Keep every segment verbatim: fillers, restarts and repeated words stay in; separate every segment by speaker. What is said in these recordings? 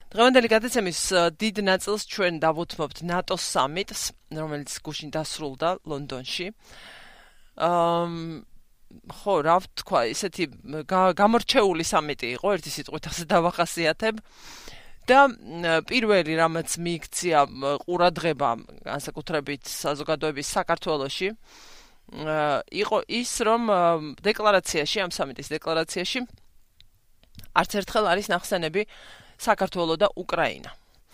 Speaker 1: დღევანდელი გადაცემის დიდ ნაწილს ჩვენ დავუთმობთ ნატოს სამიტს, რომელიც გუშინ დასრულდა ლონდონში. ხო, რა ვთქვა, ისეთი გამორჩეული სამიტი იყო, ერთი სიტყვით ასე დავახასიათებ. და პირველი რამაც მიიქცია ყურადღება განსაკუთრებით საზოგადოების საქართველოში, იყო ის, რომ დეკლარაციაში, ამ სამიტის დეკლარაციაში არც ერთხელ არის ნახსენები საქართველო და უკრაინა.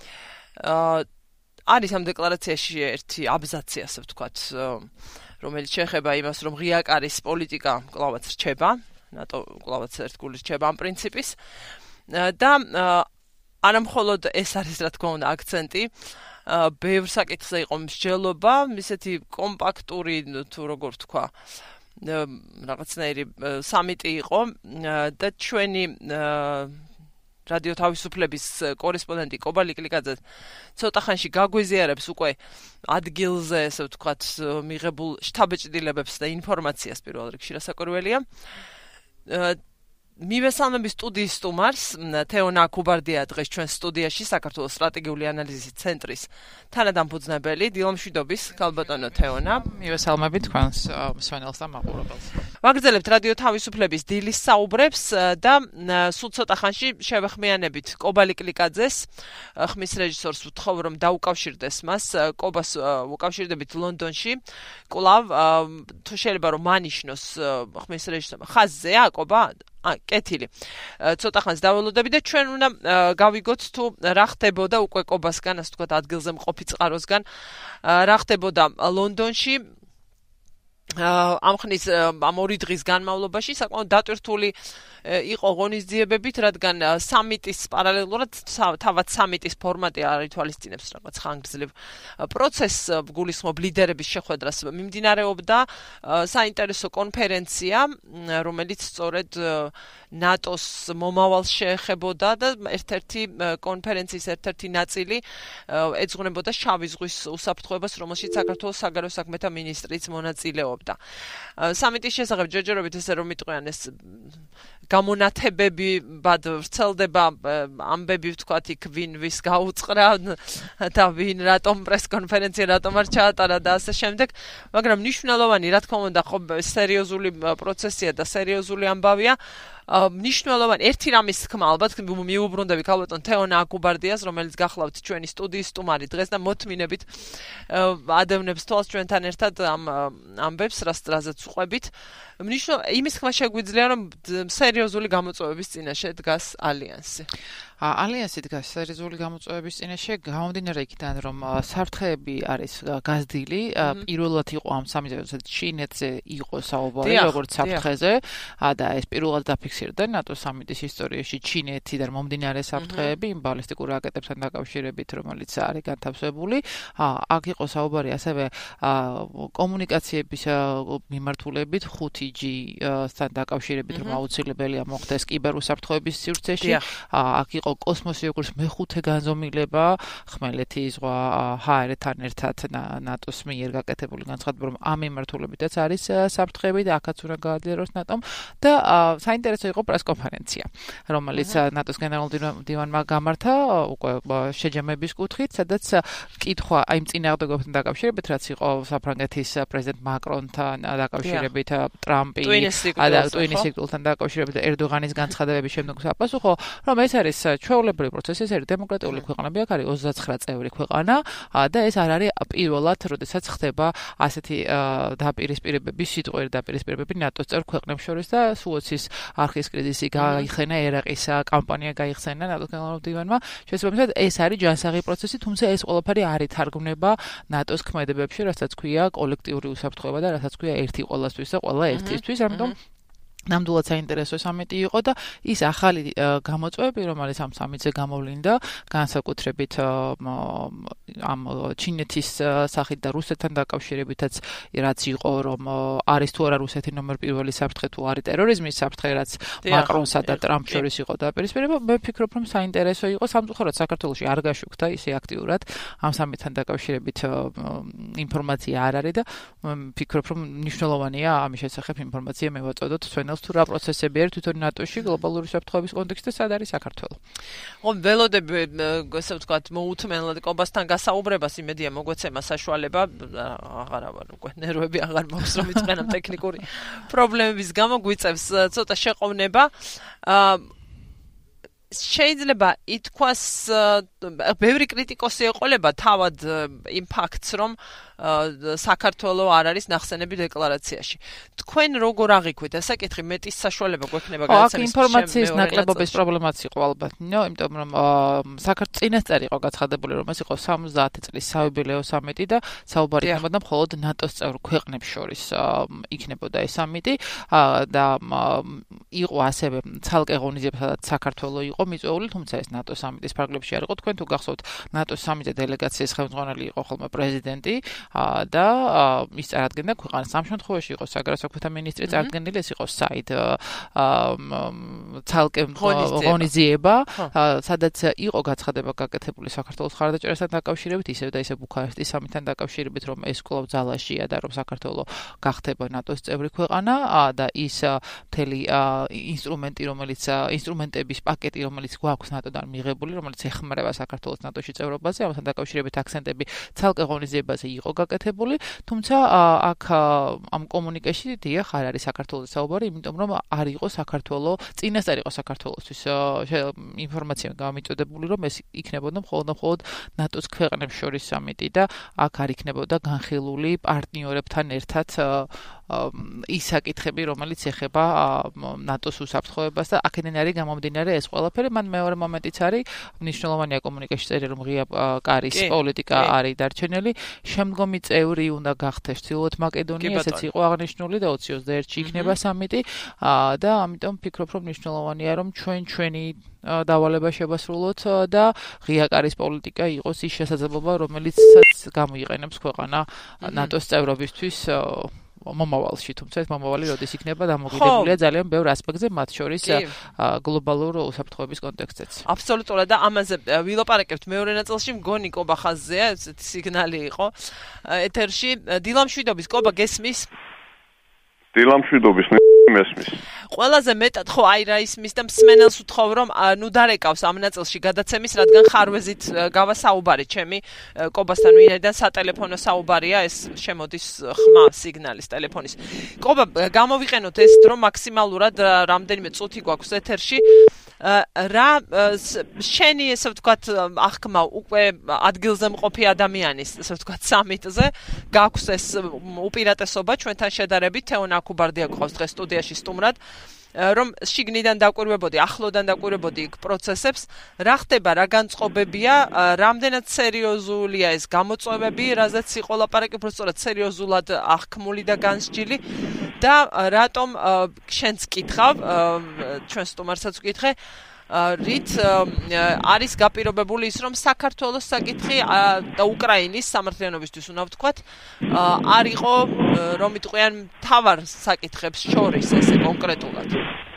Speaker 1: არის ამ დეკლარაციაში ერთი აბზაცი, ასე ვთქვათ, რომელიც შეეხება იმას, რომ ღია კარის პოლიტიკა კვლავაც რჩება, ნატო კვლავაც ერთგული რჩება ამ პრინციპის და არა მხოლოდ ეს არის, რა თქმა უნდა, აქცენტი, ბევრ საკითხზე იყო მსჯელობა, ისეთი კომპაქტური, თუ როგორ ვთქვა, რაღაცნაირი სამიტი იყო და ჩვენი რადიო თავისუფლების კორესპონდენტი კობა ლიკლიკაძე ცოტა ხანში გაგვიზიარებს უკვე ადგილზე, ასე ვთქვათ, მიღებულ შთაბეჭდილებებს და ინფორმაციას პირველ რიგში რასაკვირველია. მივესალმები სტუდიის სტუმარს, თეონა კუბარდია დღეს ჩვენ სტუდიაში, საქართველოს სტრატეგიული ანალიზის ცენტრის თანადამფუძნებელი, დილამშვიდობის, ქალბატონო თეონა.
Speaker 2: მივესალმები თქვენს მსმენელს და მაყურებელს.
Speaker 1: ვაგრძელებთ რადიო თავისუფლების დილის საუბრებს და სულ ცოტა ხანში შევეხმიანებით კობა ლიკლიკაძეს, ხმის რეჟისორს ვთხოვ, რომ დაუკავშირდეს მას, კობას უკავშირდებით ლონდონში. კვლავ თუ შეიძლება რომ მანიშნოს ხმის რეჟისორმა ხაზზეა კობა? ა, კეთილი. ცოტა ხანს დაველოდები და ჩვენ უნდა გავიგოთ თუ რა ხდებოდა უკვე კობასგან, ასე ვთქვათ, ადგილზე მყოფი წყაროსგან, რა ხდებოდა ლონდონში. ამ ხნის ამ ორი დღის განმავლობაში საკმაოდ დატვირთული იყო ღონისძიებებით, რადგან სამიტის პარალელურად თავად სამიტის ფორმატი არ ითვალისწინებს რაღაც ხანგრძლივ პროცესს, გულისხმობ ლიდერების შეხვედრას მიმდინარეობდა საინტერესო კონფერენცია, რომელიც სწორედ ნატოს მომავალს შეეხებოდა და ერთ-ერთი კონფერენციის ერთ-ერთი ნაწილი ეძღვნებოდა შავი ზღვის უსაფრთხოებას, რომელშიც საქართველოს საგარეო საქმეთა მინისტრიც მონაწილეობდა. სამიტის შესახებ ჯერჯერობით ესე რომ მიტყვიან ეს გამონათებები ბად ვრცელდება ამბები ვთქვათ იქ ვინ ვის გაუწყრა და ვინ რატომ პრესკონფერენცია რატომ არ ჩაატარა და ასე შემდეგ, მაგრამ მნიშვნელოვანი რა თქმა უნდა ხო სერიოზული პროცესია და სერიოზული ამბავია. მნიშვნელოვანი ერთი რამის თქმა ალბათ მიუბრუნდები ქალბატონ თეონა აკუბარდიას, რომელიც გახლავთ ჩვენი სტუდიის სტუმარი დღეს და მოთმინებით ადევნებს თვალს ჩვენთან ერთად ამ ამბებს, რასაც უყვებით. მნიშვნელოვანი იმის თქმა შეგვიძლია, რომ სერიოზული გამოწვევების წინაშე დგას ალიანსი.
Speaker 2: ალიანსი დგას სერიოზული გამოწვევების წინაშე, გამომდინარე იქიდან, რომ საფრთხეები არის გაზრდილი, პირველად იყო ამ სამიტზე ჩინეთზე იყო საუბარი, როგორც საფრთხეზე, და ეს პირველად დაფიქსირდა ნატოს სამიტის ისტორიაში ჩინეთიდან მომდინარე საფრთხეები, იმ ბალისტიკურ რაკეტებთან დაკავშირებით, რომელიც არის განთავსებული. აქ იყო საუბარი ასევე კომუნიკაციების მიმართულებით ხუთი ჯი-თან დაკავშირებით, რომ აუცილებელია მოხდეს კიბერუსაფრთხოების სივრცეში. აქ იყო კოსმოსი როგორც მეხუთე განზომილება, ხმელეთი ზღვა ჰაერთან ერთად ნატოს მიერ გაკეთებული განცხადება, რომ ამ მიმართულებითაც არის საფრთხეები და აქაც უნდა გააძლიეროს ნატომ და საინტერესო იყო პრესკონფერენცია, რომელიც ნატოს გენერალურ დივანმა გამართა უკვე შეჯამების კუთხით, სადაც კითხვა აი იმ წინააღმდეგობებთან დაკავშირებით, რაც იყო საფრანგეთის პრეზიდენტ მაკრონთან დაკავშირებით, ტრამპი და ტვინის სიკვდილთან დაკავშირებით ერდოღანის განცხადებების შემდეგ საპასუხო, რომ ეს არის ჩვეულებრივი პროცესი, ეს არის დემოკრატიული ქვეყანები, აქ არის ოცდაცხრა წევრი ქვეყანა და ეს არ არის პირველად, როდესაც ხდება ასეთი დაპირისპირებები, სიტყვიერი დაპირისპირებები ნატოს წევრ ქვეყნებს შორის და სუოცის არხის კრიზისი გაიხსენა, ერაყის კამპანია გაიხსენა ნატოს გენერალურ დივანმა. შესაბამისად, ეს არის ჯანსაღი პროცესი, თუმცა ეს ყველაფერი არ ითარგმნება ნატოს ქმედებებში, რასაც ქვია კოლექტიური უსაფრთხოება და რასაც ქვია ერთი ყველასთვის და ყველა ერთისთვის, ამიტომ ნამდვილად საინტერესო სამიტი იყო და ის ახალი გამოწვევები, რომელიც ამ სამიტზე გამოვლინდა, განსაკუთრებით ამ ჩინეთის სახით და რუსეთთან დაკავშირებითაც რაც იყო რომ არის თუ არა რუსეთი ნომერ პირველი საფრთხე თუ არის ტერორიზმის საფრთხე რაც მაკრონსა და ტრამპ შორის იყო დაპირისპირება მე ვფიქრობ რომ საინტერესო იყო სამწუხაროდ საქართველოში არ გაშუქდა ისე აქტიურად ამ სამეთთან დაკავშირებით ინფორმაცია არ არის და ვფიქრობ რომ მნიშვნელოვანია ამის შესახებ ინფორმაცია მევაწოდოთ ჩვენელს თუ რა პროცესები არის თვითონ ნატოში გლობალური საფრთხეების კონტექსტში სად არის საქართველო.
Speaker 1: ხო ველოდები ესე ვთქვათ მოუთმენლად კობასთან გასაუბრებას იმედია მოგვეცემა საშუალება აღარა ვარ უკვე ნერვები აღარ მაქვს რომ იწყენამ ტექნიკური პრობლემების გამო გვიწევს ცოტა შეყოვნება შეიძლება ითქვას ბევრი კრიტიკოსი ეყოლება თავად იმ ფაქტს რომ საქართველოს არ არის ნახსენები დეკლარაციაში. თქვენ როგორ აღიქვით ეს საკითხი მეტის საშუალება გვექნება
Speaker 2: გადაცემის ინფორმაციის ნაკლებობის პრობლემაც იყო ალბათ. ნო, იმიტომ რომ საქართველოს წინასწარ იყო გაცხადებული რომ ეს იყო სამოცდაათი წლის საიუბილეო სამიტი და საუბარი იქნებოდა მხოლოდ ნატოს წევრ ქვეყნებს შორის იქნებოდა ეს სამიტი და იყო ასევე ცალკე ღონისძიება სადაც საქართველოს იყო მიწვეული, თუმცა ეს ნატოს სამიტის ფარგლებში არ იყო. თქვენ თუ გახსოვთ ნატოს სამიტზე დელეგაციის ხელმძღვანელი იყო ხოლმე პრეზიდენტი და ის წარადგენდა ქვეყანას. ამ შემთხვევაში იყო საგარეო საქმეთა მინისტრი წარდგენილი, ეს იყო საიდ ცალკე ღონისძიება, სადაც იყო გაცხადება გაკეთებული საქართველოს მხარდაჭერასთან დაკავშირებით, ისევ და ისევ ბუქარესტის სამიტთან დაკავშირებით, რომ ეს კვლავ ძალაშია და რომ საქართველოს გახდება ნატოს წევრი ქვეყანა და ის მთელი ინსტრუმენტი, რომელიც ინსტრუმენტების პაკეტი, რომელიც გვაქვს ნატოდან მიღებული, რომელიც ეხმარება საქართველოს ნატოში წევრობაზე, ამასთან დაკავშირებით აქცენტები ცალკე ღონისძიებაზე იყო გაკეთებული, თუმცა აქ ამ კომუნიკეში დიახ არ არის საქართველოს საუბარი, იმიტომ რომ არ იყო საქართველოს წინასწარ იყო საქართველოსთვის ინფორმაცია გამიწოდებული, რომ ეს იქნებოდა მხოლოდ მხოლოდ ნატოს ქვეყნებს შორის სამიტი და აქ არ იქნებოდა განხილული პარტნიორებთან ერთად ის საკითხები, რომელიც ეხება ნატოს უსაფრთხოებას და აქედან არის გამომდინარე ეს ყველაფერი. მან მეორე მომენტიც არის მნიშვნელოვანია კომუნიკაციის წერილი, რომ ღია კარის პოლიტიკა არის დარჩენილი. შემდგომი წევრი უნდა გახდეს ჩრდილოეთ მაკედონია, ესეც იყო აღნიშნული და ოცი ოცდაერთში იქნება სამიტი და ამიტომ ვფიქრობ, რომ მნიშვნელოვანია, რომ ჩვენ ჩვენი დავალება შევასრულოთ და ღია კარის პოლიტიკა იყოს ის შესაძლებლობა, რომელიც გამოიყენებს ქვეყანა ნატოს წევრობისთვის მომავალში, თუმცა ეს მომავალი როდის იქნება დამოკიდებულია ძალიან ბევრ ასპექტზე, მათ შორის გლობალურ უსაფრთხოების კონტექსტზეც.
Speaker 1: აბსოლუტურად და ამაზე ვილაპარაკებთ მეორე ნაწილში, მგონი კობა ხაზზეა, ესეთი სიგნალი იყო ეთერში. დილამშვიდობის კობა გესმის?
Speaker 3: დილამშვიდობის მესმის.
Speaker 1: ყველაზე მეტად ხო აი რა ისმის და მსმენელს ვთხოვ რომ ნუ დარეკავს ამ ნაწილში გადაცემის, რადგან ხარვეზით გავასაუბარი ჩემი კობასთან ვინაიდან სატელეფონო საუბარია, ეს შემოდის ხმა სიგნალის ტელეფონის. კობა გამოვიყენოთ ეს დრო მაქსიმალურად რამდენიმე წუთი გვაქვს ეთერში. რა შენი ესე ვთქვათ აღქმა უკვე ადგილზე მყოფი ადამიანის ესე ვთქვათ სამიტზე გაქვს ეს უპირატესობა ჩვენთან შედარებით თეონ აკუბარდია გვყავს დღეს სტუდიაში სტუმრად რომ შიგნიდან დაკვირვებოდი, ახლოდან დაკვირვებოდი იქ პროცესებს, რა ხდება, რა განწყობებია, რამდენად სერიოზულია ეს გამოწვევები, რაზეც იყო ლაპარაკი, უბრალოდ სერიოზულად აღქმული და განსჯილი და რატომ შენც კითხავ, ჩვენ სტუმარსაც ვკითხე, რით არის გაპირობებული ის, რომ საქართველოს საკითხი და უკრაინის სამართლიანობისთვის უნდა ვთქვათ, არ იყო, რომ იტყვიან მთავარ საკითხებს შორის ესე კონკრეტულად.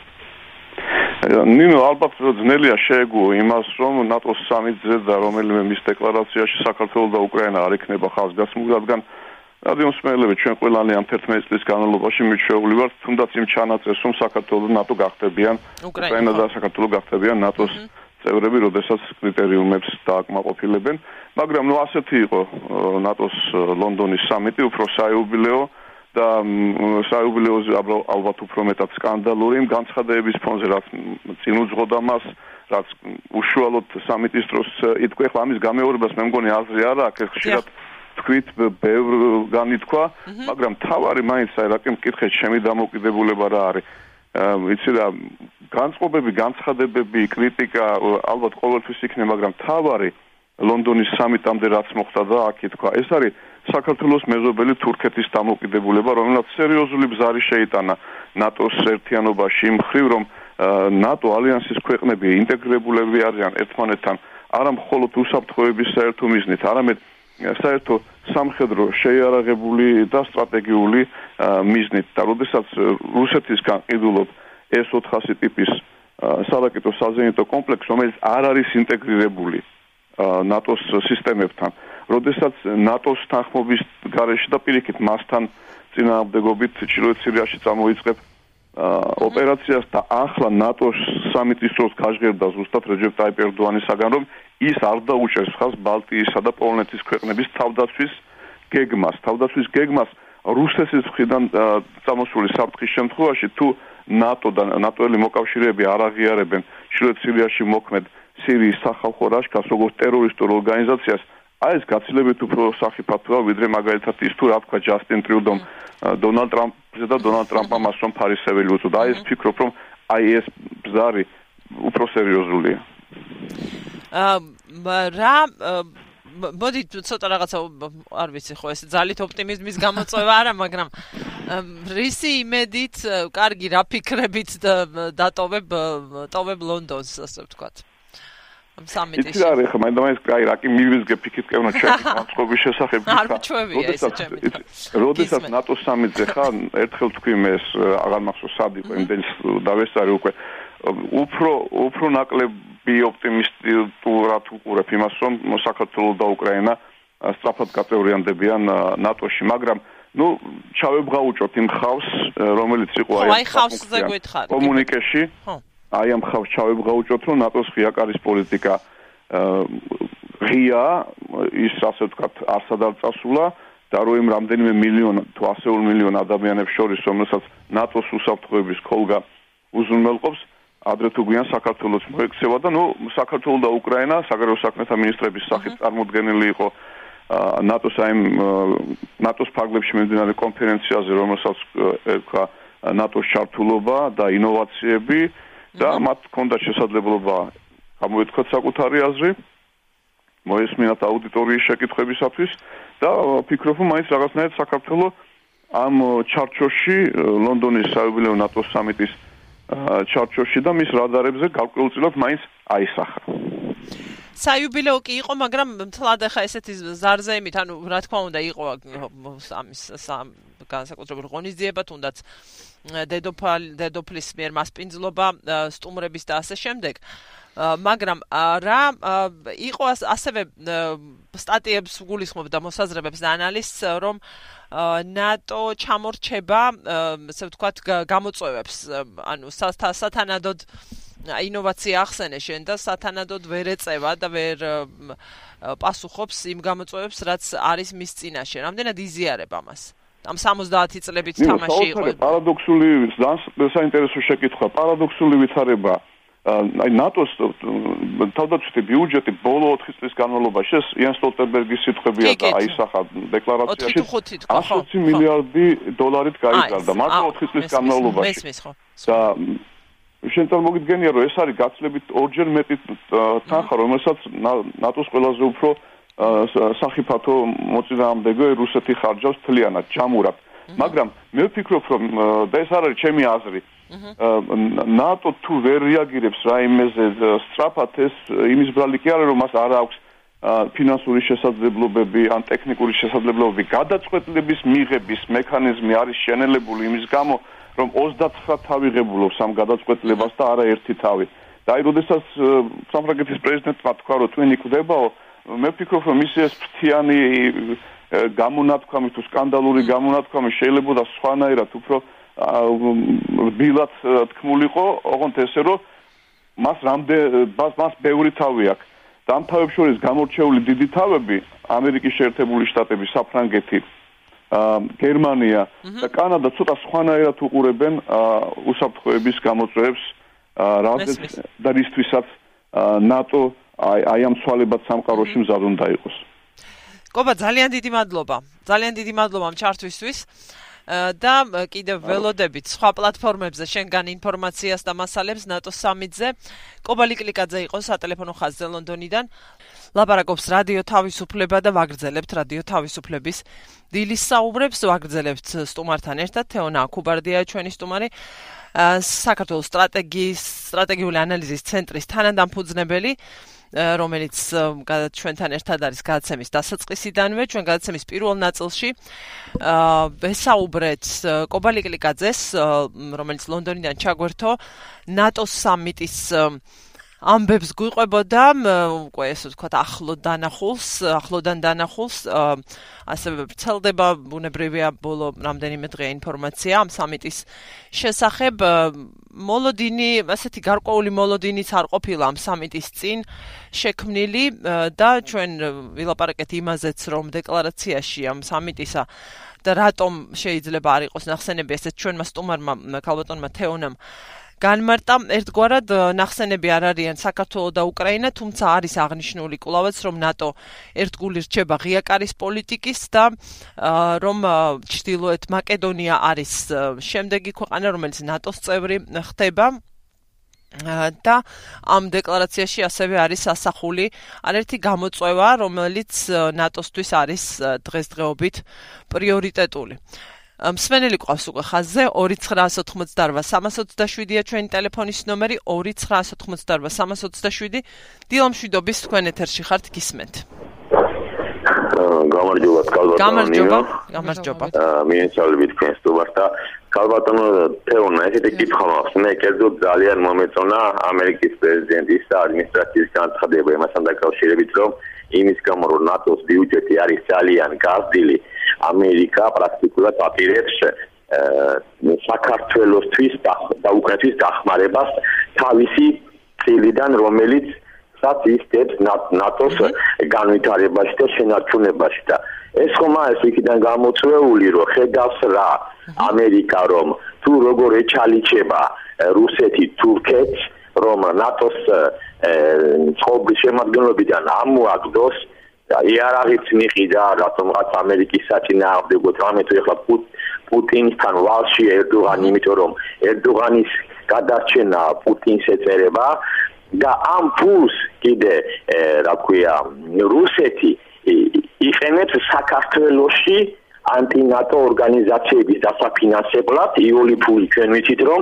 Speaker 3: ნინო, ალბათ ძნელია შეეგუო იმას, რომ ნატოს სამიტზე და რომელიმე მის დეკლარაციაში საქართველოს და უკრაინა არ იქნება ხაზგასმული, რადგან რადიო მსმენელები ჩვენ ყველანი ამ თერთმეტი წლის განმავლობაში მიჩვეული ვართ, თუნდაც იმ ჩანაწერს, რომ საქართველოს და ნატო გახდებიან, უკრაინა და საქართველოს გახდებიან ნატოს წევრები, როდესაც კრიტერიუმებს დააკმაყოფილებენ, მაგრამ ნუ ასეთი იყო ნატოს ლონდონის სამიტი, უფრო საიუბილეო და საიუბილეოზე ალბათ უფრო მეტად სკანდალური იმ განცხადებების ფონზე, რაც წინ უძღოდა მას, რაც უშუალოდ სამიტის დროს იტყვა, ახლა ამის გამეორებას მე მგონი აზრი არა აქვს, ხშირად თქვით ბევრ განითქვა, მაგრამ თავარი მაინც აი რაკი მკითხეთ ჩემი დამოკიდებულება რა არის. იცი რა, განწყობები, განცხადებები, კრიტიკა ალბათ ყოველთვის იქნება, მაგრამ თავარი ლონდონის სამიტამდე რაც მოხდა და აქ ითქვა, ეს არის საქართველოს მეზობელი თურქეთის დამოკიდებულება, რომელსაც სერიოზული ბზარი შეიტანა ნატოს ერთიანობაში იმ მხრივ, რომ ნატო ალიანსის ქვეყნები ინტეგრებულები არიან ერთმანეთთან არა მხოლოდ უსაფრთხოების საერთო მიზნით, არამედ საერთო სამხედრო შეიარაღებული და სტრატეგიული მიზნით და როდესაც რუსეთისგან ყიდულობ ეს ოთხასი ტიპის სარაკეტო საზენიტო კომპლექსი, რომელიც არ არის ინტეგრირებული ნატოს სისტემებთან, როდესაც ნატოს თანხმობის გარეშე და პირიქით მასთან წინააღმდეგობით ჩრდილოეთ სირიაში წამოიწყებ ოპერაციას და ახლა ნატოს სამიტის დროს გაჟღერდა ზუსტად რეჯეპ ტაიპ ერდოანისაგან, რომ ის არ დაუჭერს ხაზს ბალტიისა და პოლონეთის ქვეყნების თავდაცვის გეგმას. თავდაცვის გეგმას რუსეთის მხრიდან წამოსული საფრთხის შემთხვევაში თუ ნატო და ნატოელი მოკავშირეები არ აღიარებენ ჩრდილოეთ სირიაში მოქმედ სირიის სახალხო რაშქას როგორც ტერორისტულ ორგანიზაციას, აი ეს გაცილებით უფრო სახიფათოა, ვიდრე მაგალითად ის თუ რა თქვა ჯასტინ ტრიუდომ დონალდ ტრამპზე და დონალდ ტრამპმა მასწავლ ფარისეველი უწოდა. აი ეს ფიქრობ, რომ აი ეს ბზარი უფრო სერიოზულია.
Speaker 1: აა რა მოდი ცოტა რაღაცა არ ვიცი ხო ეს ძალით ოპტიმიზმის გამოწვევა არა, მაგრამ რისი იმედით, კარგი რა ფიქრებით დატოვებ ტოვებ ლონდონს, ასე ვთქვათ. სამიტის.
Speaker 3: ის არის ხა მაინც კაი რა კი მივიზგე ფიქით კევნა ჩემი განწყობის შესახებ.
Speaker 1: არ მჩვევია ესე ჩემი.
Speaker 3: როდესაც ნატოს სამიტზე ხარ, ერთხელ თქვი მე ეს აღარ მახსოვს სად იყო იმდენს დავესწარი უკვე. უფრო უფრო ნაკლები ოპტიმისტურად უყურებ იმას, რომ საქართველოს და უკრაინა სწრაფად გაწევრიანდებიან ნატოში, მაგრამ ну ჩავებღაუჭოთ იმ ხავს, რომელიც იყო
Speaker 1: აი ხავსზე გვითხარი.
Speaker 3: კომუნიკეში. ხო. აი ამ ხავს ჩავებღაუჭოთ, რომ ნატოს ღიაკარის პოლიტიკა ღია ის ასე ვთქვათ არსად არ წასულა და რომ იმ რამდენიმე მილიონ თუ ასეულ მილიონ ადამიანებს შორის, რომელსაც ნატოს უსაფრთხოების ქოლგა უზრუნველყოფს, ადრე თუ გვიან საქართველოს მოექცევა და ნუ საქართველოს და უკრაინა საგარეო საქმეთა მინისტრების სახით წარმოდგენილი იყო ნატოს აი ნატოს ფარგლებში მიმდინარე კონფერენციაზე, რომელსაც ერქვა ნატოს ჩართულობა და ინოვაციები და მათ ჰქონდა შესაძლებლობა გამოეთქვათ საკუთარი აზრი, მოესმინათ აუდიტორიის შეკითხვებისათვის და ფიქრობ, რომ მაინც რაღაცნაირად საქართველოს ამ ჩარჩოში ლონდონის საიუბილეო ნატოს სამიტის ჩარჩოში და მის რადარებზე გარკვეულწილად მაინც აისახა.
Speaker 1: საიუბილეო კი იყო, მაგრამ თლად ახლა ესეთი ზარზეიმით, ანუ რა თქმა უნდა იყო ამის განსაკუთრებულ ღონისძიება, თუნდაც დედოფალ დედოფლის მიერ მასპინძლობა, სტუმრების და ასე შემდეგ. მაგრამ რა იყო ასევე სტატიებს გულისხმობდა მოსაზრებებს და ანალიზს, რომ ნატო ჩამორჩება, ასე ვთქვათ, გამოწვევებს, ანუ სათანადოდ ინოვაცია ახსენე შენ და სათანადოდ ვერ ეწევა და ვერ პასუხობს იმ გამოწვევებს, რაც არის მის წინაშე. რამდენად იზიარებ ამას? ამ სამოცდაათი წლებით თამაში იყო.
Speaker 3: პარადოქსული, ძალიან საინტერესო შეკითხვა. პარადოქსული ვითარება აი ნატოს თავდაცვითი ბიუჯეტი ბოლო ოთხი წლის განმავლობაში ეს იან სტოლტენბერგის სიტყვებია და აისახა დეკლარაციაში ათი მილიარდი დოლარით გაიზარდა მარტო ოთხი წლის განმავლობაში.
Speaker 1: მესმის ხო?
Speaker 3: და შენ წარმოგიდგენია რომ ეს არის გაცილებით ორჯერ მეტი თანხა, რომელსაც ნატოს ყველაზე უფრო სახიფათო მოწინააღმდეგე რუსეთი ხარჯავს თლიანად, ჯამურად. მაგრამ მე ვფიქრობ, რომ და ეს არ არის ჩემი აზრი. ნატო თუ ვერ რეაგირებს რაიმეზე სწრაფად, ეს იმის ბრალი კი არა, რომ მას არ აქვს ფინანსური შესაძლებლობები ან ტექნიკური შესაძლებლობები. გადაწყვეტილების მიღების მექანიზმი არის შენელებული იმის გამო, რომ ოცდათვრე თავი ღებულობს ამ გადაწყვეტილებას და არა ერთი თავი. და აი, როდესაც საფრანგეთის პრეზიდენტმა თქვა, რომ twin იკვდებაო, მე ვფიქრობ, რომ მისი ეს ფრთიანი გამონათქვამი თუ სკანდალური გამონათქვამი შეიძლება სხვანაირად უფრო რბილად თქმულიყო, ოღონდ ესე რომ მას რამდენ მას ბევრი თავი აქვს. და ამ თავებს შორის გამორჩეული დიდი თავები, ამერიკის შეერთებული შტატები, საფრანგეთი, გერმანია და კანადა ცოტა სხვანაირად უყურებენ უსაფრთხოების გამოწვევებს, რადგან და რისთვისაც ნატო აი ამ ცვალებად სამყაროში მზად უნდა იყოს.
Speaker 1: კობა, ძალიან დიდი მადლობა. ძალიან დიდი მადლობა ამ ჩართვისთვის. და კიდევ ველოდებით სხვა პლატფორმებზე შენგან ინფორმაციას და მასალებს ნატოს სამიტზე. კობა ლიკლიკაძე იყო სატელეფონო ხაზზე ლონდონიდან. ლაპარაკობს რადიო თავისუფლება და ვაგრძელებთ რადიო თავისუფლების დილის საუბრებს, ვაგრძელებთ სტუმართან ერთად. თეონა აქუბარდია ჩვენი სტუმარი, საქართველოს სტრატეგიის სტრატეგიული ანალიზის ცენტრის თანადამფუძნებელი რომელიც ჩვენთან ერთად არის გადაცემის დასაწყისიდანვე, ჩვენ გადაცემის პირველ ნაწილში ვესაუბრეთ კობალიკლიკაძეს, რომელიც ლონდონიდან ჩაგვერთო, ნატოს სამიტის ამბებს გვიყვებოდა, უკვე ესე ვთქვათ, ახლო დანახულს, ახლოდან დანახულს, ასევე ვრცელდება ბუნებრივია ბოლო რამდენიმე დღე ინფორმაცია ამ სამიტის შესახებ. მოლოდინი, ასეთი გარკვეული მოლოდინიც არ ყოფილა ამ სამიტის წინ შექმნილი და ჩვენ ვილაპარაკეთ იმაზეც, რომ დეკლარაციაში ამ სამიტისა და რატომ შეიძლება არ იყოს ნახსენები ესეთ ჩვენმა სტუმარმა ქალბატონმა თეონამ განმარტა, ერთგვარად ნახსენები არ არიან საქართველო და უკრაინა, თუმცა არის აღნიშნული კვლავაც, რომ ნატო ერთგული რჩება ღია კარის პოლიტიკის და რომ ჩრდილოეთ მაკედონია არის შემდეგი ქვეყანა, რომელიც ნატოს წევრი ხდება. და ამ დეკლარაციაში ასევე არის ასახული არაერთი გამოწვევა, რომელიც ნატოსთვის არის დღესდღეობით პრიორიტეტული. მსმენელი ყავს უკვე ხაზზე ორი ცხრაას ოთხმოცდაორვა სამას ოცდაშვიდია ჩვენი ტელეფონის ნომერი ორი ცხრაას ოთხმოცდაორვა სამას ოცდაშვიდი. დილამშვიდობის თქვენ ეთერში ხართ, გისმენთ.
Speaker 4: გამარჯობა, კალბატონო.
Speaker 1: გამარჯობა, გამარჯობა.
Speaker 4: მიესალმებით თქვენ სტუმარს და კალბატონო თეონა, ესეთი კითხვა მაქვს. მე კერძოდ ძალიან მომეწონა ამერიკის პრეზიდენტის და ადმინისტრაციის განცხადება იმასთან დაკავშირებით, რომ იმის გამო რომ ნატოს ბიუჯეტი არის ძალიან გაზრდილი, ამერიკა პრაქტიკულად აპირებს საქართველოსთვის და უკრაინისთვის დახმარებას თავისი წილიდან, რომელიც საც ისდებს ნატოს განვითარებაში და შენარჩუნებაში და ეს ხომ არის იქიდან გამოწვეული, რომ ხედავს რა ამერიკა, რომ თუ როგორ ეჩალიჩება რუსეთი თურქეთს, რომ ნატოს წყობის შემადგენლობიდან ამოაგდოს იარაღიც მიყიდა, რატომღაც ამერიკის საწინააღმდეგოდ რამე თუ ეხლა პუტინთან ვალში ერდოღანი, იმიტომ რომ ერდოღანის გადარჩენა პუტინს ეწერება და ამ ფულს კიდე რა ქვია რუსეთი იყენებს საქართველოში ანტინატო ორგანიზაციების დასაფინანსებლად. იული ფული ჩვენ ვიცით, რომ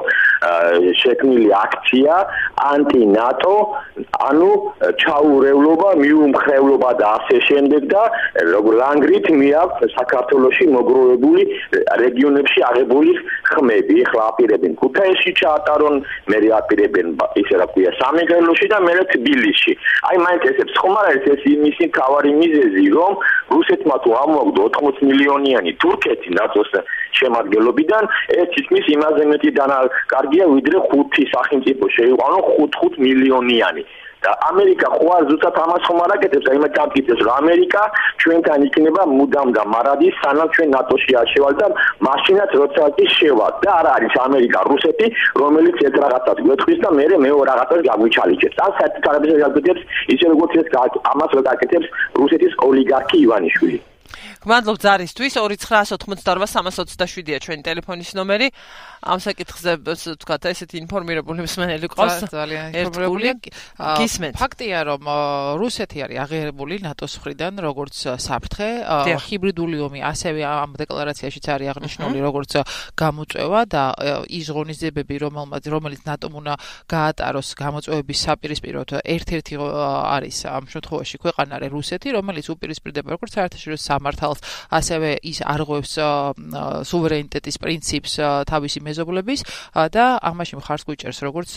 Speaker 4: შექმნილი აქცია ანტინატო, ანუ ჩაურევლობა, მიუმხრევლობა და ასე შემდეგ და ლანგრით მიაქვს საქართველოში მოგროვებული რეგიონებში აღებული ხმები. ეხლა აპირებენ ქუთაისში ჩაატარონ, მერე აპირებენ ისე რა ქვია სამეგრელოში და მერე თბილისში. აი მაინც ესეც ხომ არ არის ეს იმისი თავარი მიზეზი, რომ რუსეთმა თუ ამოაგდო ოთხმოცი მილიონი თურქეთი ნატოს შემადგენლობიდან, ეს თითქმის იმაზე მეტი დანაკარგია, ვიდრე ხუთი სახელმწიფო შეიყვანო ხუთ მილიონიანი. და ამერიკა ხო არ ზუსტად ამას ხომ არ აკეთებს, აი მე გამკითხეს, რომ ამერიკა ჩვენთან იქნება მუდამ და მარადი, სანამ ჩვენ ნატოში არ შევალ და მაშინაც როცა კი შევალ და არ არის ამერიკა რუსეთი, რომელიც ერთ რაღაცას გვეთქვის და მერე მეორე რაღაცას გაგვიჩალიჩებს. ან საერთოდ არაფერს არ გაკეთებს, ისე როგორც ეს ამას რო გაკეთებს რუსეთის ოლიგარქი ივანიშვილი.
Speaker 1: გმადლობთ ზარისთვის. ორი ცხრაას ოთხმოცდაორვა სამას ოცდაშვიდია ჩვენი ტელეფონის ნომერი. ამ საკითხზე ვთქვათ, ესეთი ინფორმირებული მსმენელი ყავს.
Speaker 2: ძალიან ინფორმირებული.
Speaker 1: გისმენთ.
Speaker 2: ფაქტია, რომ რუსეთი არის აღიარებული ნატოს მხრიდან როგორც საფრთხე, ჰიბრიდული ომი ასევე ამ დეკლარაციაშიც არის აღნიშნული როგორც გამოწვევა და ის ღონისძიებები, რომელიც ნატომ უნდა გაატაროს გამოწვევების საპირისპიროდ, ერთ-ერთი არის ამ შემთხვევაში ქვეყანა რუსეთი, რომელიც უპირისპირდება როგორც საერთაშორისო სამართალს, ასევე ის არღვევს სუვერენიტეტის პრინციპს თავისი მეზობლების და ამაში მხარს გვიჭერს როგორც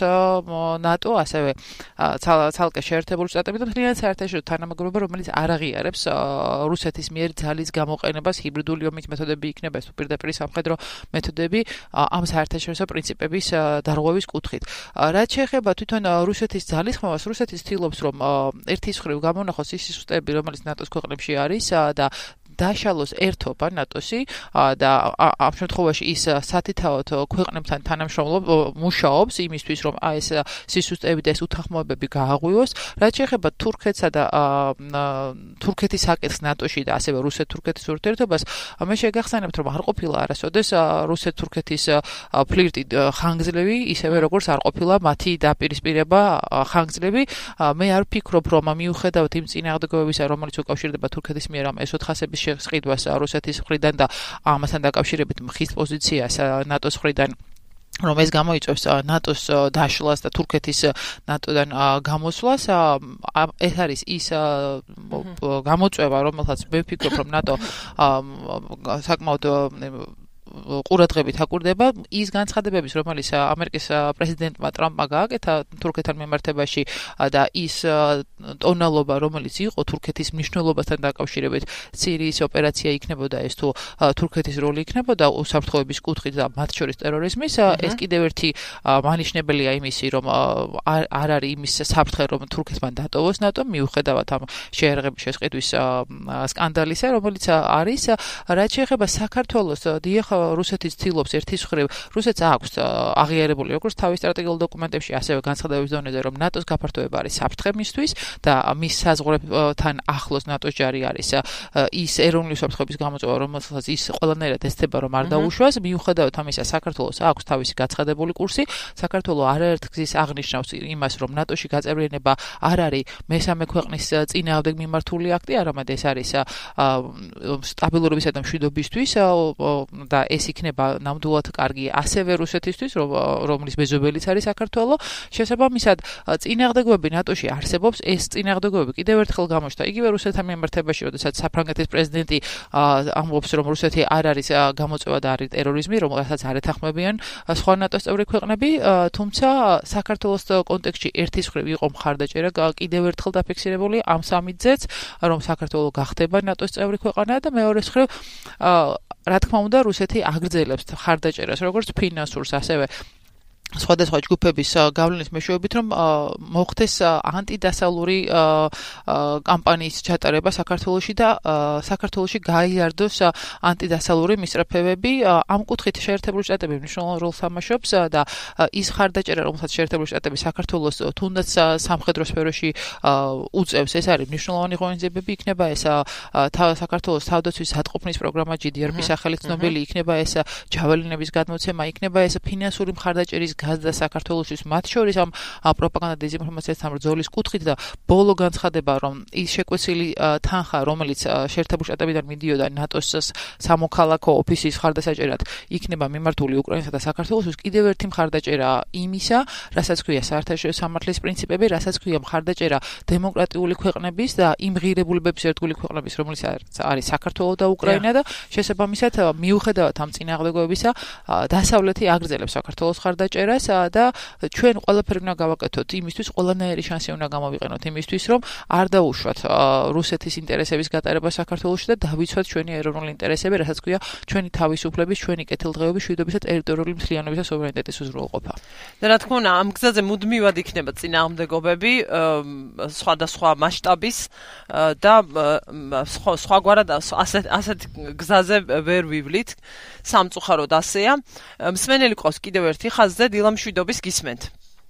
Speaker 2: ნატო, ასევე ცალკე შეერთებული შტატები და მთლიანად საერთაშორისო თანამეგობრობა, რომელიც არ აღიარებს რუსეთის მიერ ძალის გამოყენებას, ჰიბრიდული ომის მეთოდები იქნება, ეს უპირდაპირი სამხედრო მეთოდები ამ საერთაშორისო პრინციპების დარღვევის კუთხით. რაც შეეხება თვითონ რუსეთის ძალის ხმევას, რუსეთი ცდილობს, რომ ერთის მხრივ გამონახოს ის სისტემები, რომელიც ნატოს ქვეყნებში არის და დაშალოს ერთობა ნატოსი და ამ შემთხვევაში ის სათითაოდ ქვეყნებთან თანამშრომლობ მუშაობს იმისთვის, რომ ეს სისტემები და ეს უთანხმოებები გააღვიოს. რაც შეეხება თურქეთსა და თურქეთის საკითხს ნატოში და ასევე რუსეთ-თურქეთის ურთიერთობას, მე შეგახსენებთ, რომ არ ყოფილა არასოდეს რუსეთ-თურქეთის ფლირტი ხანგრძლივი, ისევე როგორც არ ყოფილა მათი დაპირისპირება ხანგრძლივი. მე არ ვფიქრობ, რომ მიუხედავად იმ წინააღმდეგობებისა, რომელიც უკავშირდება თურქეთის მიერ ამ ეს ოთხასების შეყიდვას რუსეთის მხრიდან და ამასთან დაკავშირებით მხის პოზიციას ნატოს მხრიდან რომ ეს გამოიწვევს ნატოს დაშლას და თურქეთის ნატოდან გამოსვლას, ეს არის ის გამოწვევა, რომელსაც მე ვფიქრობ, რომ ნატო საკმაოდ ყურადღებით აკურდება ის განცხადებების, რომელიც ამერიკის პრეზიდენტმა ტრამპმა გააკეთა თურქეთთან მიმართებაში და ის ტონალობა, რომელიც იყო თურქეთის მნიშვნელობასთან დაკავშირებით, სირიის ოპერაცია იქნებოდა ეს თუ თურქეთის როლი იქნებოდა უსაფრთხოების კუთხით და მათ შორის ტერორიზმის, ეს კიდევ ერთი მანიშნებელია იმისი, რომ არ არის იმის საფრთხე, რომ თურქეთმა დატოვოს ნატო, მიუხედავად ამ შეერაღების შესყიდვის სკანდალისა, რომელიც არის, რაც შეეხება საქართველოს, დიახ რუსეთის ცდილობს ერთის მხრივ რუსეთს აქვს აღიარებული როგორც თავის სტრატეგიულ დოკუმენტებში, ასევე განცხადებების დონეზე, რომ ნატოს გაფართოება არის საფრთხე მისთვის და მის საზღვრებთან ახლოს ნატოს ჯარი არის ის ეროვნული უსაფრთხოების გამოწვევა, რომელსაც ის ყველანაირად ეცდება, რომ არ დაუშვას, მიუხედავად ამისა, საქართველოს აქვს თავისი გაცხადებული კურსი, საქართველო არაერთ გზის აღნიშნავს იმას, რომ ნატოში გაწევრიანება არ არის მესამე ქვეყნის წინააღმდეგ მიმართული აქტი, არამედ ეს არის სტაბილურობისა და მშვიდობისთვის და ეს იქნება ნამდვილად კარგი ასევე რუსეთისთვის, რომლის მეზობელიც არის საქართველო. შესაბამისად, წინააღმდეგობები ნატოში არსებობს, ეს წინააღმდეგობები კიდევ ერთხელ გამოჩნდა იგივე რუსეთთან მიმართებაში, როდესაც საფრანგეთის პრეზიდენტი ამბობს, რომ რუსეთი არ არის გამოწვევა და არის ტერორიზმი, რომელსაც არ ეთანხმებიან სხვა ნატოს წევრი ქვეყნები, თუმცა საქართველოს კონტექსტში ერთის მხრივ იყო მხარდაჭერა კიდევ ერთხელ დაფიქსირებული ამ სამი-ძეც, რომ საქართველო გახდება ნატოს წევრი ქვეყანა და მეორეს მხრივ რა თქმა უნდა, რუსეთი აგრძელებს მხარდაჭერას, როგორც ფინანსურს, ასევე სხვადასხვა ჯგუფების გავლენის მეშვეობით, რომ მოხდეს ანტიდასალური კამპანიის ჩატარება საქართველოში და საქართველოში გაიარდოს ანტიდასალური მისწრაფებები. ამ კუთხით შეერთებული შტატები მნიშვნელოვან როლს თამაშობს და ის მხარდაჭერა, რომელსაც შეერთებული შტატები საქართველოს თუნდაც სამხედრო სფეროში უწევს, ეს არის მნიშვნელოვანი ღონისძიებები, იქნება ეს საქართველოს თავდაცვის სატყოფნის პროგრამა ჯი დი არ პი სახელით ცნობილი, იქნება ეს ჯაველინების გადმოცემა, იქნება ეს ფინანსური მხარდაჭერის გაზდა საქართველოსთვის, მათ შორის ამ პროპაგანდა დეზინფორმაციასთან ბრძოლის კუთხით და ბოლო განცხადება, რომ ის შეკვეცილი თანხა, რომელიც შეერთებულ შტატებიდან მიდიოდა ნატოს სამოქალაქო ოფისის მხარდასაჭერად, იქნება მიმართული უკრაინასა და საქართველოსთვის, კიდევ ერთი მხარდაჭერა იმისა, რასაც ქვია საერთაშორისო სამართლის პრინციპები, რასაც ქვია მხარდაჭერა დემოკრატიული ქვეყნების და იმ ღირებულებების ერთგული ქვეყნების, რომელიც არის საქართველო და უკრაინა და შესაბამისად, მიუხედავად ამ წინააღმდეგობებისა, დასავლეთი აგრძელებს საქართველოს მხარდაჭერას და ჩვენ ყველაფერი უნდა გავაკეთოთ იმისთვის, ყველანაირი შანსი უნდა გამოვიყენოთ იმისთვის, რომ არ დაუშვათ რუსეთის ინტერესების გატარება საქართველოში და დავიცვათ ჩვენი ეროვნული ინტერესები, რასაც ქვია ჩვენი თავისუფლების, ჩვენი კეთილდღეობის, მშვიდობის და ტერიტორიული მთლიანობის და სუვერენიტეტის უზრუნველყოფა.
Speaker 1: და რა თქმა უნდა, ამ გზაზე მუდმივად იქნება წინააღმდეგობები სხვადასხვა მასშტაბის და სხვაგვარად ასეთ ასეთ გზაზე ვერ ვივლით. სამწუხაროდ ასეა. მსმენელი ყავს კიდევ ერთი ხაზზე დილა მშვიდობის გისმენთ.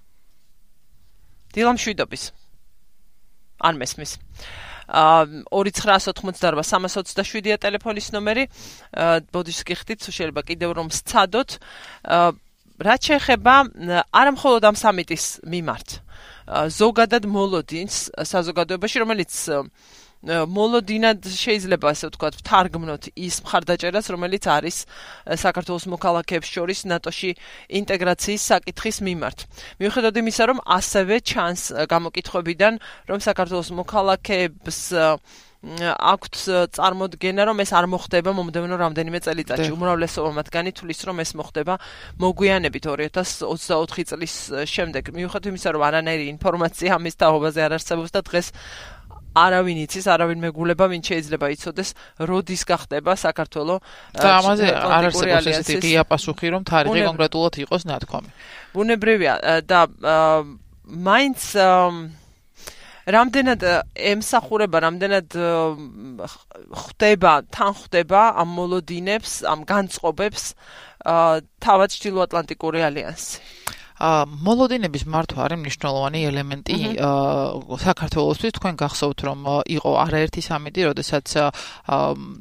Speaker 1: დილა მშვიდობის. არ მესმის. ორი ცხრაას ოთხმოცდაარბა სამას ოცდაშვიდია ტელეფონის ნომერი. ბოდიშს გიხდით, შეიძლება კიდევ რომ სცადოთ. რაც შეეხება არა მხოლოდ ამ სამიტის მიმართ, ზოგადად მოლოდინს საზოგადოებაში, რომელიც მოლოდინად შეიძლება ასე ვთქვათ, ვთარგმნოთ ის მხარდაჭერას, რომელიც არის საქართველოს მოქალაქეებს შორის ნატოში ინტეგრაციის საკითხის მიმართ. მიუხედავად იმისა, რომ ასევე ჩანს გამოკითხვებიდან, რომ საქართველოს მოქალაქეებს აქვთ წარმოდგენა, რომ ეს არ მოხდება მომდევნო რამდენიმე წელიწადში. უმრავლესობა მათგანი თვლის, რომ ეს მოხდება მოგვიანებით ორი ათას ოცდაოთხი წლის შემდეგ. მიუხედავად იმისა, რომ არანაირი ინფორმაცია ამის თაობაზე არ არსებობს და დღეს არავინ იცის, არავინ მეგულება, ვინ შეიძლება იცოდეს, როდის გახდება საქართველო
Speaker 2: და ამაზე არ არსებობს ესეთი ღია პასუხი, რომ თარიღი კონკრეტულად იყოს ნათქვამი.
Speaker 1: ბუნებრივია და მაინც რამდენად ემსახურება, რამდენად ხდება, თან ხდება ამ მოლოდინებს, ამ განწყობებს თავად ჩრდილოატლანტიკური ალიანსი.
Speaker 2: მოლოდინების მართვა არის მნიშვნელოვანი ელემენტი საქართველოსთვის. თქვენ გახსოვთ, რომ იყო არაერთი სამიტი, როდესაც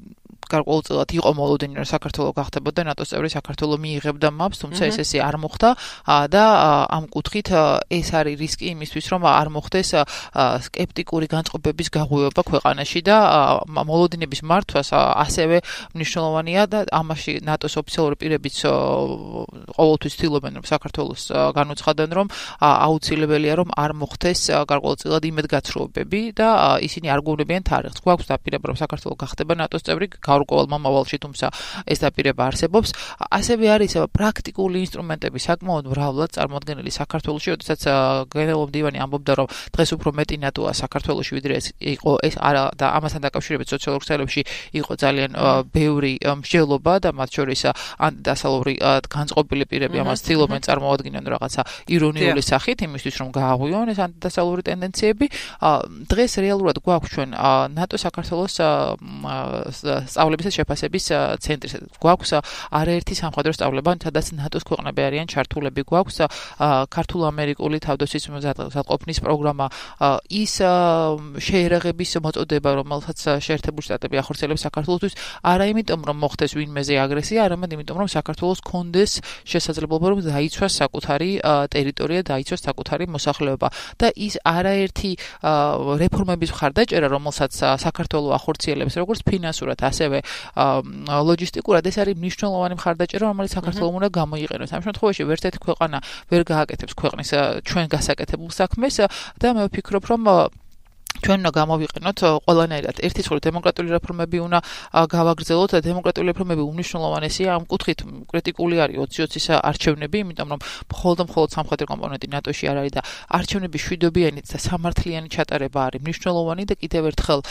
Speaker 2: გარკვეულწილად იყო მოლოდინი რომ საქართველოს გახდებოდა ნატოს წევრი საქართველოს მიიღებდა მაპს თუმცა ეს ესე არ მოხდა და ამ კუთხით ეს არის რისკი იმისთვის რომ არ მოხდეს სკეპტიკური განწყობების გაღვივება ქვეყანაში და მოლოდინების მართვას ასევე მნიშვნელოვანია და ამაში ნატოს ოფიციალური პირებიც ყოველთვის ცდილობენ რომ საქართველოს განუცხადონ რომ აუცილებელია რომ არ მოხდეს გარკვეულწილად იმედგაცრუებები და ისინი არ გვეუბნებიან თარიღს. გვაქვს დაპირება რომ საქართველოს გახდება ნატოს წევრი გარკვეულ მომავალში, თუმცა ეს დაპირება არსებობს. ასევე არის პრაქტიკული ინსტრუმენტები საკმაოდ მრავლად წარმოდგენილი საქართველოში, როდესაც გენერალ მდივანი ამბობდა რომ დღეს უფრო მეტი ნატოა საქართველოში ვიდრე ეს იყო ეს არა და ამასთან დაკავშირებით სოციალურ ქსელებში იყო ძალიან ბევრი მსჯელობა და მათ შორის ანტიდასალური განწყობილი პირები ამას ცდილობენ წარმოადგინონ რაღაცა ირონიული სახით იმისთვის რომ გააღვიონ ეს ანტიდასალური ტენდენციები. დღეს რეალურად გვაქვს ჩვენ ნატო საქართველოს სწავლებისა შეფასების ცენტრი. გვაქვს არაერთი სამხედრო სწავლება, სადაც ნატოს ქვეყნები არიან ჩართულები. გვაქვს ქართულ-ამერიკული თავდაცვის მზადყოფნის პროგრამა, ის შეერაღების მოწოდება, რომელსაც შეერთებული შტატები ახორციელებს საქართველოსთვის, არა იმიტომ რომ მოხდეს ვინმეზე აგრესია, არამედ იმიტომ რომ საქართველოს კონდეს შესაძლებლობა რომ დაიცვას საკუთარი ტერიტორია, დაიცვას საკუთარი მოსახლეობა და ის არაერთი რეფორმების მხარდაჭერა, რომელსაც საქართველოს ახორციელებს როგორც ფინანსურად, ასევე ლოჯისტიკურად, ეს არის მნიშვნელოვანი მხარდაჭერა, რომელიც საქართველოს უნდა გამოიყენოს. ამ შემთხვევაში ვერც ერთი ქვეყანა ვერ გააკეთებს ქვეყნის ჩვენ გასაკეთებულ საქმეს და მე ვფიქრობ, რომ ჩვენ უნდა გამოვიყენოთ ყველანაირად ერთი მხრივ დემოკრატიული რეფორმები უნდა გავაგრძელოთ და დემოკრატიული რეფორმები უმნიშვნელოვანესია ამ კუთხით კრიტიკული არის ოცი ოცის არჩევნები, იმიტომ რომ მხოლოდ მხოლოდ სამხედრო კომპონენტი ნატოში არ არის და არჩევნების შვიდობიანი და სამართლიანი ჩატარება არის მნიშვნელოვანი და კიდევ ერთხელ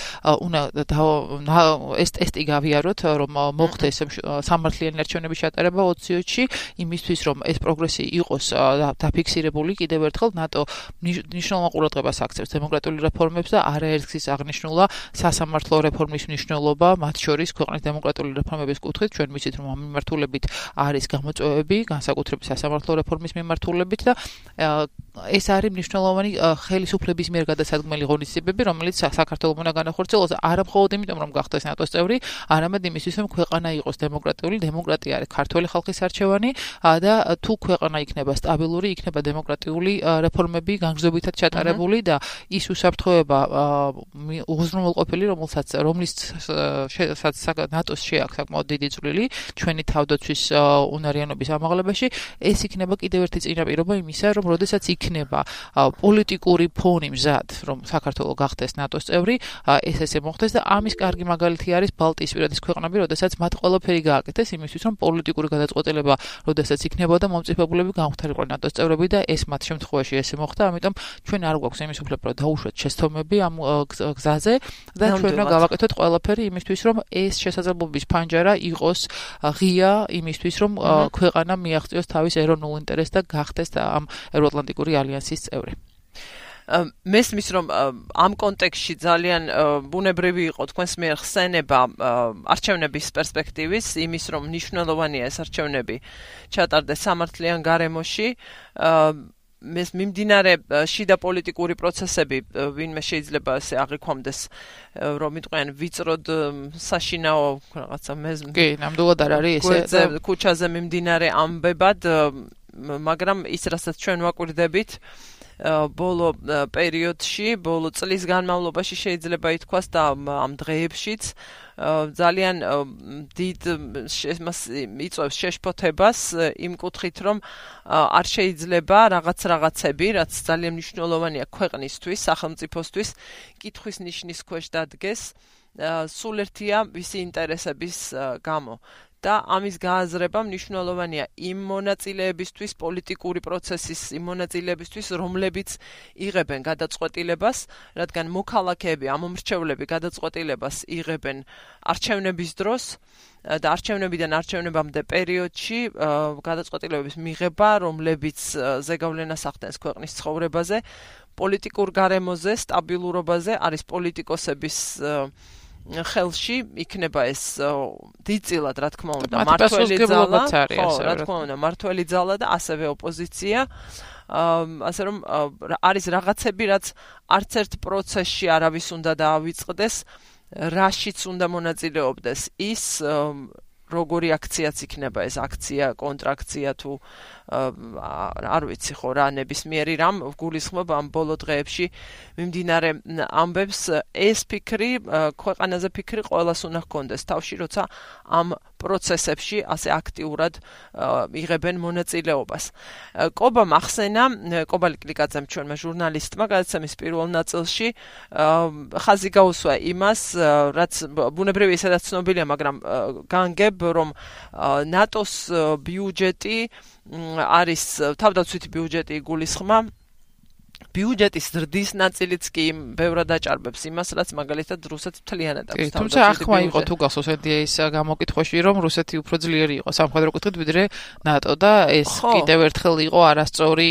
Speaker 2: უნდა ეს ტესტი გავიაროთ რომ მოხდეს სამართლიანი არჩევნების ჩატარება ოცი ოცში იმისთვის რომ ეს პროგრესი იყოს დაფიქსირებული კიდევ ერთხელ ნატო მნიშვნელოვან ყურადღებას აქცევს დემოკრატიული რეფორმებს და არაერთგზის აღნიშნულა სასამართლო რეფორმის მნიშვნელობა, მათ შორის ქვეყნის დემოკრატიული რეფორმების კუთხით, ჩვენ ვიცით რომ ამ მიმართულებით არის გამოწვევები, განსაკუთრებით სასამართლო რეფორმის მიმართულებით და ეს არის მნიშვნელოვანი ხელისუფლების მიერ გადასადგმელი ღონისძიებები, რომელიც საქართველოს უნდა განახორციელოს არა მხოლოდ იმიტომ რომ გახდეს ნატოს წევრი, არამედ იმისთვის რომ ქვეყანა იყოს დემოკრატიული, დემოკრატია არის ქართველი ხალხის არჩევანი და თუ ქვეყანა იქნება სტაბილური, იქნება დემოკრატიული რეფორმები განგრძობითად ჩატარებული და ის უსაფრთხოება უზრუნველყოფილი, რომელსაც რომლის ნატოს შეაქვს საკმაოდ დიდი წვლილი ჩვენი თავდაცვის უნარიანობის ამაღლებაში, ეს იქნება კიდევ ერთი წინაპირობა იმისა, რომ როდესაც იქნება პოლიტიკური ფონი მზად, რომ საქართველოს გახდეს ნატოს წევრი, ეს ესე მოხდეს და ამის კარგი მაგალითი არის ბალტიისპირეთის ქვეყნები, როდესაც მათ ყველაფერი გააკეთეს იმისთვის, რომ პოლიტიკური გადაწყვეტილება, როდესაც იქნება და მომწიფებულები გამختარიყო ნატოს წევრები და ეს მათ შემთხვევაში ესე მოხდა, ამიტომ ჩვენ არ გვაქვს იმის უფლება, რომ დაუშვათ შეცდომები ამ გზაზე და ჩვენ უნდა გავაკეთოთ ყველაფერი იმისთვის, რომ ეს შესაძლებლობის ფანჯარა იყოს ღია იმისთვის, რომ ქვეყანა მიაღწიოს თავის ეროვნულ ინტერესს და გახდეს ამ ევროატლანტიკური ალიანსის წევრი.
Speaker 1: მესმის რომ ამ კონტექსტში ძალიან ბუნებრივი იყო თქვენს მიერ ხსენება არჩევნების პერსპექტივის, იმის რომ მნიშვნელოვანია ეს არჩევნები ჩატარდეს სამართლიან გარემოში. მეს მიმდინარე შიდა პოლიტიკური პროცესები ვინმე შეიძლება ასე აღიქვამდეს რომ მიტყვიან ვიწროდ საშინაო რაღაცა მეს
Speaker 2: კი ნამდვილად არ არის ესე
Speaker 1: ქუჩაზე მიმდინარე ამბებად, მაგრამ ის რასაც ჩვენ ვაკვირდებით ბოლო პერიოდში, ბოლო წლის განმავლობაში შეიძლება ითქვას და ამ დღეებშიც ძალიან დიდ მას იწვევს შეშფოთებას იმ კუთხით, რომ არ შეიძლება რაღაც რაღაცები, რაც ძალიან მნიშვნელოვანია ქვეყნისთვის, სახელმწიფოსთვის, კითხვის ნიშნის ქვეშ დადგეს, სულ ერთია ვისი ინტერესების გამო. და ამის გააზრება მნიშვნელოვანია იმ მონაწილეებისთვის, პოლიტიკური პროცესის იმ მონაწილეებისთვის, რომლებიც იღებენ გადაწყვეტილებას, რადგან მოქალაქეები, ამომრჩევლები გადაწყვეტილებას იღებენ არჩევნების დროს და არჩევნებიდან არჩევნებამდე პერიოდში გადაწყვეტილებების მიღება, რომლებიც ზეგავლენას ახდენს ქვეყნის ცხოვრებაზე, პოლიტიკურ გარემოზე, სტაბილურობაზე, არის პოლიტიკოსების ხელში იქნება ეს დიდწილად, რა თქმა უნდა, მართველი ძალა, ხო, რა თქმა უნდა, მართველი ძალა და ასევე ოპოზიცია. ასე რომ არის რაღაცები, რაც არც ერთ პროცესში არავის უნდა დაავიწყდეს, რაშიც უნდა მონაწილეობდეს ის როგორი აქციაც იქნება ეს აქცია, კონტრაქცია თუ არ ვიცი ხო რა ნებისმიერი რამ გულისხმობ ამ ბოლო დღეებში მიმდინარე ამბებს ეს ფიქრი ქვეყანაზე ფიქრი ყველას უნდა ჰქონდეს თავში როცა ამ პროცესებში ასე აქტიურად იღებენ მონაწილეობას. კობა მახსენა, კობა ლიკლიკაძემ ჩვენმა ჟურნალისტმა გადაცემის პირველ ნაწილში ხაზი გაუსვა იმას, რაც ბუნებრივია ისედაც ცნობილია, მაგრამ განგებ რომ ნატოს ბიუჯეტი არის თავდაცვითი ბიუჯეტი იგულისხმა ბიუჯეტის ზრდის ნაწილიც კი ბევრად აჭარბებს იმას, რაც მაგალითად რუსეთი მთლიანად აქვს.
Speaker 2: თუმცა ახმა იყო თუ გახსოვს ეს გამოკითხვაში, რომ რუსეთი უფრო ძლიერი იყო სამხედრო კუთხით ვიდრე ნატო და ეს კიდევ ერთხელ იყო არასწორი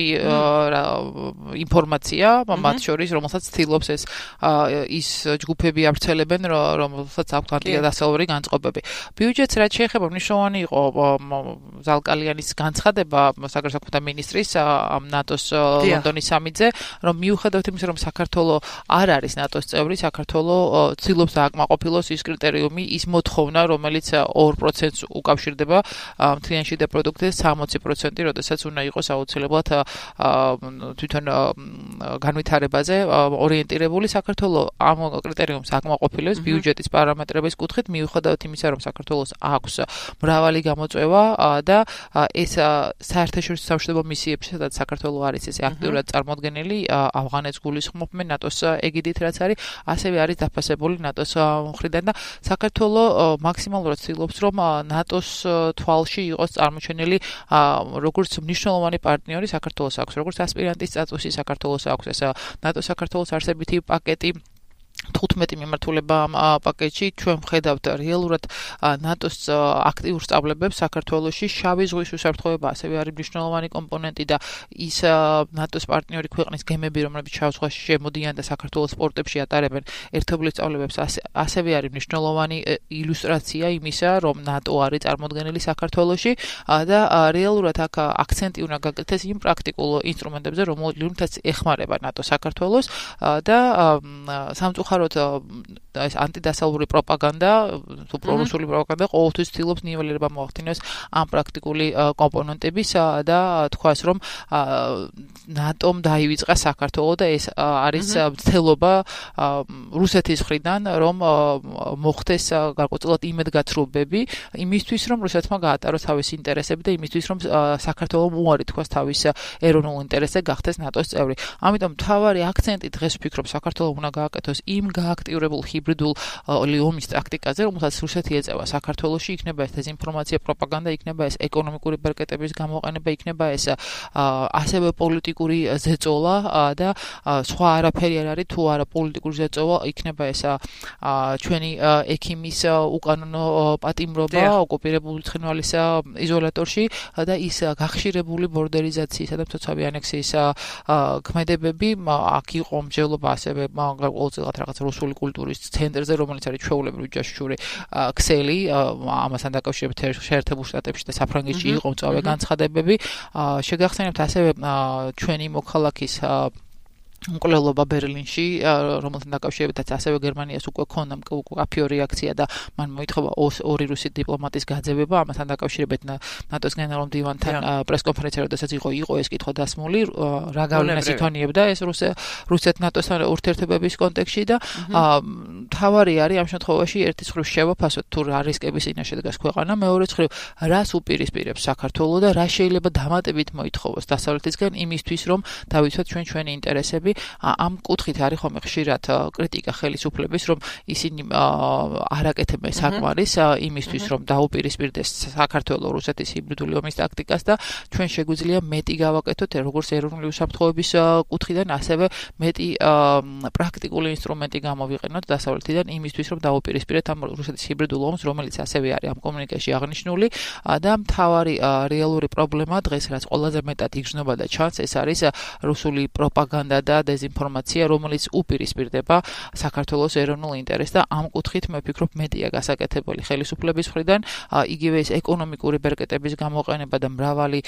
Speaker 2: ინფორმაცია, მათ შორის, რომელსაც ცდილობს ეს ის ჯგუფები ავრცელებენ, რომელსაც აქვთ ანტიდასავლური განწყობები. ბიუჯეტს რაც შეეხება, მნიშვნელოვანი იყო ზალკალიანის განცხადება საგარეო საქმეთა მინისტრის ნატოს ლონდონის სამიტზე, რომ მიუხედავად იმისა, რომ საქართველოს არ არის ნატოს წევრი, საქართველოს ცდილობს დააკმაყოფილოს ის კრიტერიუმი, ის მოთხოვნა, რომელიც ორ პროცენტს უკავშირდება მთლიან შიდა პროდუქტის სამოცი პროცენტი, როდესაც უნდა იყოს აუცილებლად თვითონ განვითარებაზე ორიენტირებული. საქართველოს ამ კრიტერიუმს აკმაყოფილებს ბიუჯეტის პარამეტრების კუთხით, მიუხედავად იმისა, რომ საქართველოს აქვს მრავალი გამოწვევა და ეს საერთაშორისო სამშვიდობო მისიებში, სადაც საქართველოს არის ესე აქტიურად წარმოდგენილი, ავღანეთს გულისხმობენ ნატოს ეგიდით რაც არის, ასევე არის დაფასებული ნატოს მხრიდან და საქართველოს მაქსიმალურად ცდილობს, რომ ნატოს თვალში იყოს წარმოჩენილი როგორც მნიშვნელოვანი პარტნიორი საქართველოს აქვს, როგორც ასპირანტის სტატუსი საქართველოს აქვს, ეს ნატო საქართველოს არსებითი პაკეტი თხუთმეტი მიმართულება ამ პაკეტში ჩვენ ვხედავთ რეალურად ნატოს აქტიურ სწავლებებს საქართველოში შავი ზღვის უსაფრთხოება ასევე არის მნიშვნელოვანი კომპონენტი და ის ნატოს პარტნიორი ქვეყნის გემები რომლებიც შავ ზღვაში შემოდიან და საქართველოს პორტებში ატარებენ ერთობლივ სწავლებებს ასევე არის მნიშვნელოვანი ილუსტრაცია იმისა რომ ნატო არის წარმოდგენილი საქართველოში და რეალურად აქ აქცენტი უნდა გაკეთდეს იმ პრაქტიკულ ინსტრუმენტებზე რომელთაც ეხმარება ნატო საქართველოს და სამწუხაროდ ეს ანტიდასავლური პროპაგანდა, თუ პრორუსული პროპაგანდა ყოველთვის ცდილობს ნიველირება მოახდინოს ამ პრაქტიკული კომპონენტების და თქვას რომ ნატომ დაივიწყა საქართველოს და ეს არის ცდილობა რუსეთის მხრიდან რომ მოხდეს გარკვეულწილად იმედგაცრუებები იმისთვის რომ რუსეთმა გაატაროს თავისი ინტერესები და იმისთვის რომ საქართველოს უარი თქვას თავის ეროვნულ ინტერესზე გახდეს ნატოს წევრი. ამიტომ მთავარი აქცენტი დღეს ვფიქრობ საქართველოს უნდა გააკეთოს იმ გააქტიურებულ ჰიბრიდულ ომის ტაქტიკაზე, რომელსაც რუსეთი ეწევა საქართველოში, იქნება ეს დეზინფორმაცია, პროპაგანდა, იქნება ეს ეკონომიკური ბერკეტების გამოყენება, იქნება ეს ასევე პოლიტიკური ზეწოლა და სხვა არაფერი არ არის თუ არა პოლიტიკური ზეწოლა, იქნება ეს ჩვენი ექიმის უკანონო პატიმრობა ოკუპირებული ცხინვალის იზოლატორში და ის გახშირებული ბორდერიზაციისა და მცოცავი ანექსიის ქმედებები, აქ იყო მსჯელობა ასევე ყოველწილად რაღაც რუსული კულტურის ცენტრზე, რომელიც არის ჩვეულებრივი ჯაშუშური ქსელი, ამასთან დაკავშირებით შეერთებულ შტატებში და საფრანგეთში იყო მწვავე განცხადებები. შეგახსენებთ ასევე ჩვენი მოქალაქის მკვლელობა ბერლინში, რომელთან დაკავშირებითაც ასევე გერმანიას უკვე ქონდა მკაფიო რეაქცია და მან მოითხოვა ორი რუსი დიპლომატის გაძევება, ამასთან დაკავშირებით ნატოს გენერალურ მდივანთან პრესკონფერენცია, როდესაც იყო იყო ეს კითხვა დასმული, რა გავლენას ითვალიერებდა ეს რუსეთ ნატოსთან ურთიერთობების კონტექსტში და მთავარი არის ამ შემთხვევაში ერთის მხრივ შევაფასოთ თუ რა რისკების წინაშე დგას ქვეყანა, მეორეს მხრივ რას უპირისპირებს საქართველოს და რა შეიძლება დამატებით მოითხოვოს დასავლეთისგან იმისთვის რომ დავიცვათ ჩვენ ჩვენი ინტერესები. ამ კუთხით არის ხომ ხშირად კრიტიკა ხელისუფლების რომ ისინი არ აკეთებენ საკმარის იმისთვის რომ დაუპირისპირდეს საქართველოს რუსეთის ჰიბრიდული ომის ტაქტიკას და ჩვენ შეგვიძლია მეტი გავაკეთოთ როგორც ეროვნული უსაფრთხოების კუთხიდან ასევე მეტი პრაქტიკული ინსტრუმენტი გამოვიყენოთ დასავლეთიდან იმისთვის რომ დაუპირისპირდეთ ამ რუსეთის ჰიბრიდულ ომს რომელიც ასევე არის ამ კომუნიკაციაში აღნიშნული და მთავარი რეალური პრობლემა დღეს რაც ყველაზე მეტად იგრძნობა და ჩანს ეს არის რუსული პროპაგანდა და და დეზინფორმაცია, რომელიც უპირისპირდება საქართველოს ეროვნულ ინტერესს და ამ კუთხით მე ვფიქრობ მეტია გასაკეთებელი ხელისუფლების მხრიდან, იგივე ეს ეკონომიკური ბერკეტების გამოყენება და მრავალი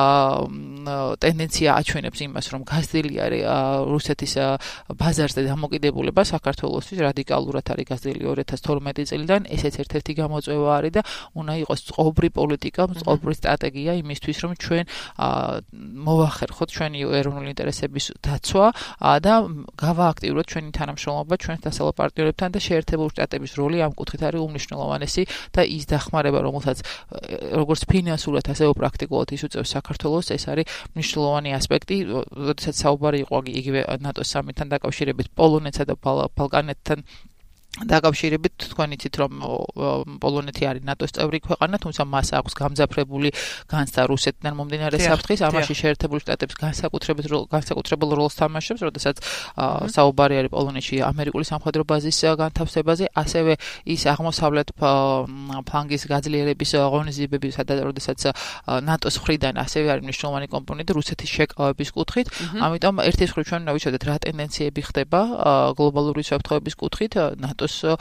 Speaker 2: ტენდენცია აჩვენებს იმას, რომ გაზრდილი არის რუსეთის ბაზარზე დამოკიდებულება საქართველოსთვის რადიკალურად არის გაზრდილი ორი ათას თორმეტი წლიდან, ესეც ერთ-ერთი გამოწვევა არის და უნდა იყოს წყობრი პოლიტიკა, წყობრი სტრატეგია იმისთვის, რომ ჩვენ მოვახერხოთ ჩვენი ეროვნული ინტერესების დაცვა და გავააქტიუროთ ჩვენი თანამშრომლობა ჩვენს დასავლელ პარტნიორებთან და შეერთებული შტატების როლი ამ კუთხით არის უმნიშვნელოვანესი და ის დახმარება, რომელსაც როგორც ფინანსურად, ასევე პრაქტიკულად ის უწევს საქართველოს, ეს არის მნიშვნელოვანი ასპექტი, როდესაც საუბარი იყო იგივე ნატოს სამიტთან დაკავშირებით პოლონეთსა და ბალკანეთთან დაკავშირებით თქვენ იცით რომ პოლონეთი არის ნატოს წევრი ქვეყანა, თუმცა მას აქვს გამძაფრებული განცდა რუსეთიდან მომდინარე საფრთხის, ამაში შეერთებული შტატების განსაკუთრებით განსაკუთრებულ როლს თამაშობს, როდესაც საუბარი არის პოლონეთში ამერიკული სამხედრო ბაზის განთავსებაზე, ასევე ის აღმოსავლეთ ფლანგის გაძლიერების ღონისძიებებისა და როდესაც ნატოს მხრიდან ასევე არის მნიშვნელოვანი კომპონენტი რუსეთის შეკავების კუთხით, ამიტომ ერთის მხრივ ჩვენ უნდა ვიცოდეთ რა ტენდენციები ხდება გლობალური უსაფრთხოების კუთხით ნატოს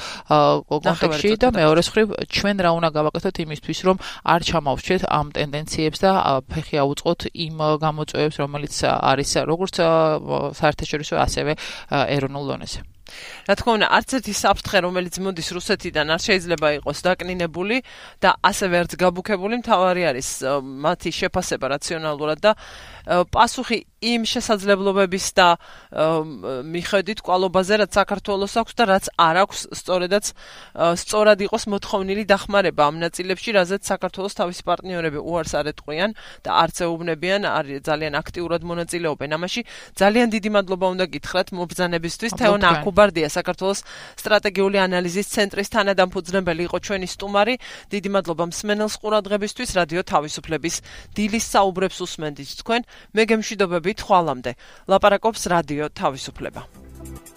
Speaker 2: კონტექსტში და მეორეს მხრივ ჩვენ რა უნდა გავაკეთოთ იმისთვის, რომ არ ჩამოვშეთ ამ ტენდენციებს და ფეხი აუწყოთ იმ გამოწვევებს, რომელიც არის როგორც საერთაშორისო, ასევე ეროვნულ დონეზე.
Speaker 1: რა თქმა უნდა, არც ერთი საფრთხე, რომელიც მოდის რუსეთიდან, არ შეიძლება იყოს დაკნინებული და ასევე არც გაბუქებული, მთავარი არის მათი შეფასება რაციონალურად და პასუხი იმ შესაძლებლობების და მიხედვით კვალობაზე, რაც საქართველოს აქვს და რაც არ აქვს, სწორედაც სწორად იყოს მოთხოვნილი დახმარება ამ ნაწილებში, რაზეც საქართველოს თავისი პარტნიორები უარს არ ეტყვიან და არც ეუბნებიან, ძალიან აქტიურად მონაწილეობენ ამაში. ძალიან დიდი მადლობა უნდა გითხრათ მობრძანებისთვის. თეონა აკუბარდია, საქართველოს სტრატეგიული ანალიზის ცენტრის თანადამფუძნებელი იყო ჩვენი სტუმარი. დიდი მადლობა მსმენელს ყურადღებისთვის. რადიო თავისუფლების დილის საუბრებს უსმენთ თქვენ. მე გემშვიდობებით ხვალამდე. ლაპარაკობს რადიო თავისუფლება.